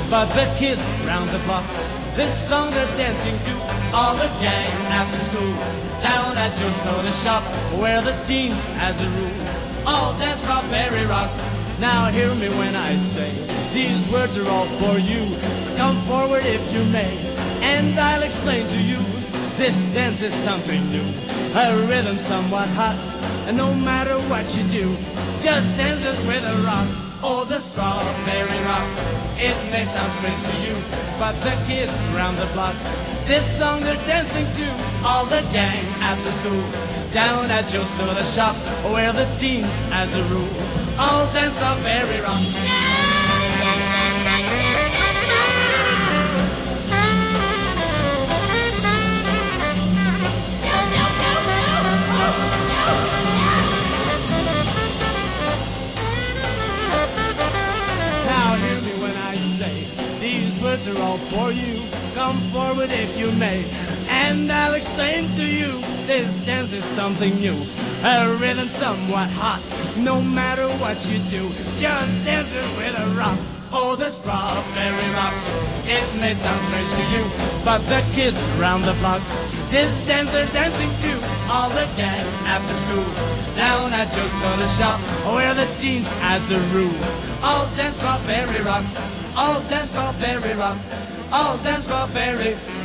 But the kids round the block, this song they're dancing to. All the gang after school, down at your soda shop, where the teens, as a rule, all dance strawberry rock. Now hear me when I say, these words are all for you. Come forward if you may, and I'll explain to you. This dance is something new, a rhythm somewhat hot, and no matter what you do, just dance it with a rock. Oh, the strawberry rock. It may sound strange to you, but the kids round the block, this song they're dancing to. All the gang after school, down at your soda shop, where the teens, as a rule, all dance strawberry rock. These words are all for you. Come forward if you may, and I'll explain to you. This dance is something new, a rhythm somewhat hot. No matter what you do, just dance it with a rock. Oh, the strawberry rock. It may sound strange to you, but the kids round the block, this dance they're dancing to. All the gang after school, down at your soda shop, where the teens, as a rule, all dance strawberry rock. All dance strawberry rock, all dance strawberry